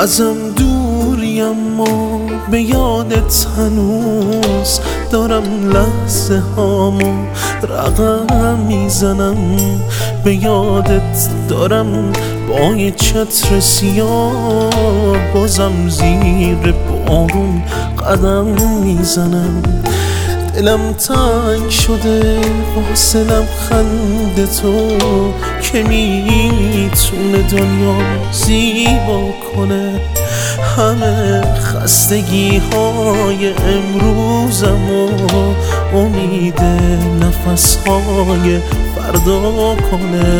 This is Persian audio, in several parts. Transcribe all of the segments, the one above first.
ازم دوری اما به یادت هنوز دارم، لحظه هامو رقم میزنم. به یادت دارم با یه چتر سیاه بازم زیر بارون قدم میزنم. دلم تنگ شده واسه لبخند تو که میتونه دنیا زیبا کنه. همه خستگی های امروزم و امید نفس های فردا کنه.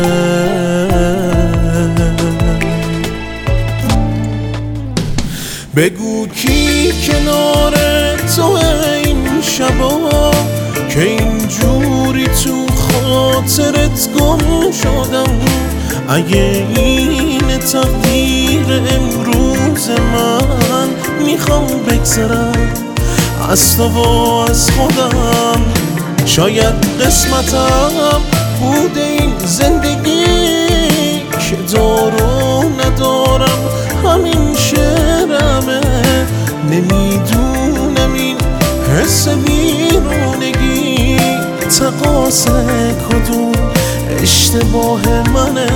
بگو کی کنار تو این شبا که اینجوری تو خاطرت گم شدم. اگه این تقدیر امروز من، میخوام بگذرم از تو و از خودم. شاید قسمتم بوده این زندگی که دارو ندارم، همین شعرمه. نمیدونم این حس بیرونگی تقاص کدوم اشتباه منه.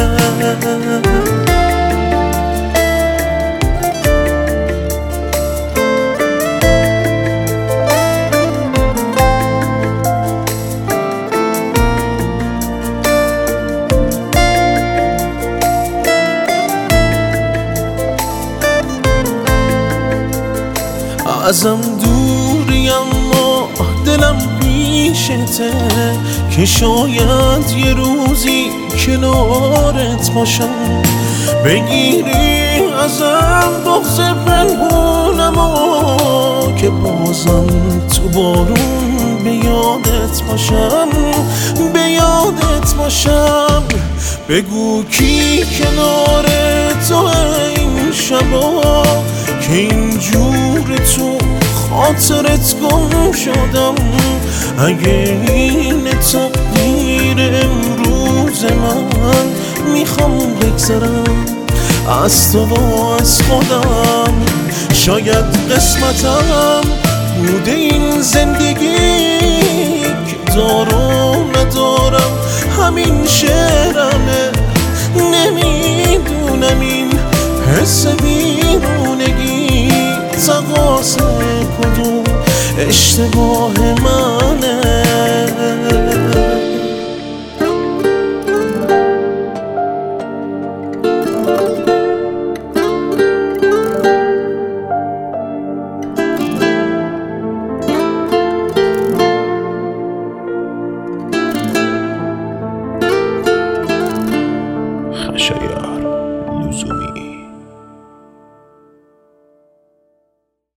ازم دوری اما دلم پیشته که شاید یه روزی کنارت باشم. بگیری ازم بغض پنهونمو که بازم تو بارون به یادت باشم، به یادت باشم. بگو کی کنار تو این شبا که اینجور تو خاطرت گم شدم. اگه این تقدیر امروز من، میخوام بگذرم از تو و از خودم. شاید قسمتم بوده این زندگی که دارو ندارم، همین شعرمه. نمیدونم این حس بیرونگی تقاص کدوم اشتباه منه. خشایار.